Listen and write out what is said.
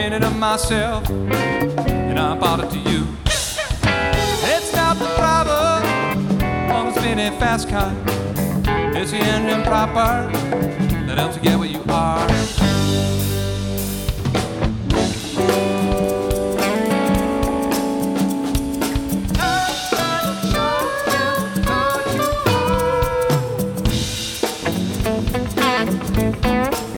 rented it myself, and I bought it to you. It's not the problem, long as it's been a fast car. It's the engine proper that helps you get where you are.